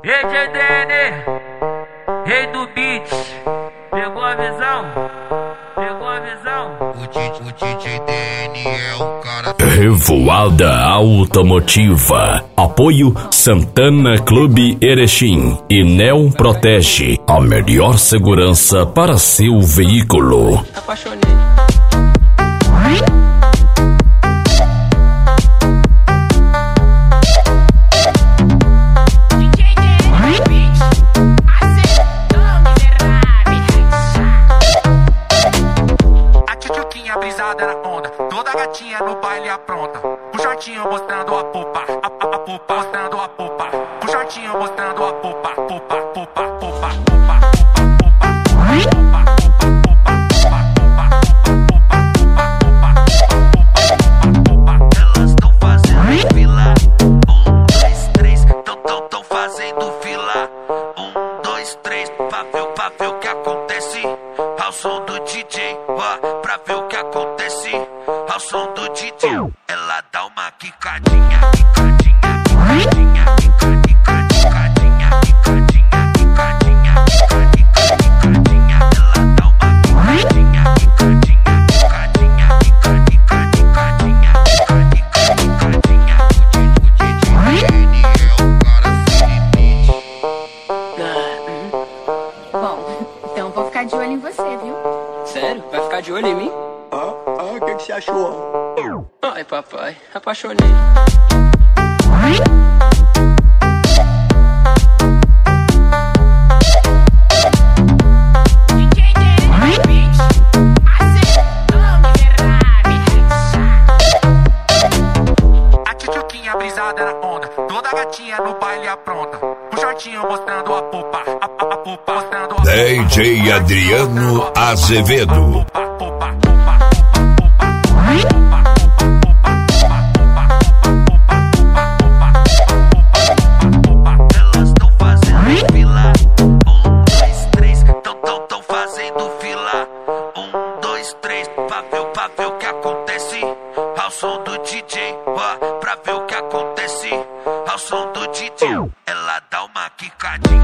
EJDN, rei do beat, pegou a visão? Pegou a visão? O DJ DN é o cara. Revoada Automotiva. Apoio Santana Clube Erechim e Neo Protege, a melhor segurança para seu veículo. Apaixonei. Brisada na onda, toda gatinha no baile apronta. O shortinho mostrando a popa, a popa mostrando a popa. O shortinho mostrando a popa, popa, popa, popa, popa. Elas tão fazendo fila, 1, 2, 3, tão fazendo fila, 1, 2, 3, pra ver o que acontece. Ao som do DJ, ó, pra ver o que acontece. Ao som do DJ, ela dá uma quicadinha, quicadinha, quicadinha, quicadinha, quicadinha, quicadinha, quicadinha. Ela dá uma quicadinha, quicadinha, quicadinha, quicadinha, quicadinha. O DJ é o cara Felipe. Bom, então vou ficar de olho em você, viu? Sério? Vai ficar de olho em mim? O que você achou? Ai, papai, apaixonei. A tchutchuquinha brisada na onda, toda gatinha no baile apronta. O shortinho mostrando a popa, a popa mostrando a DJ Adriano Azevedo. Elas tão fazendo fila, 1, 2, 3, tão fazendo fila, 1, 2, 3, pra ver o que acontece. Ao som do DJ, ó, pra ver o que acontece. Ao som do DJ, ela dá uma quicadinha.